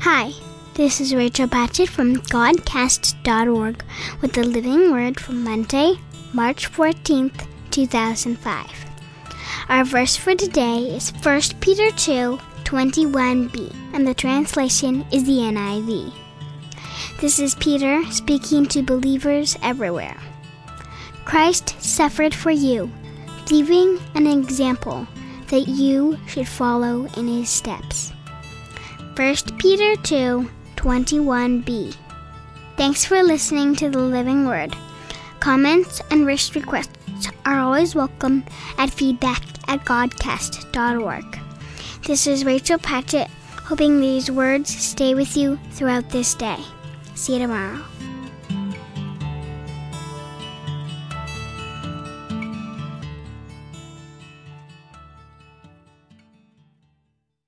Hi, this is Rachel Patchett from Godcast.org with the Living Word for Monday, March 14th, 2005. Our verse for today is 1 Peter 2:21b, and the translation is the NIV. This is Peter speaking to believers everywhere. Christ suffered for you, leaving an example that you should follow in his steps. 1 Peter 2:21b. Thanks for listening to the Living Word. Comments and verse requests are always welcome at feedback@godcast.org. This is Rachel Patchett, hoping these words stay with you throughout this day. See you tomorrow.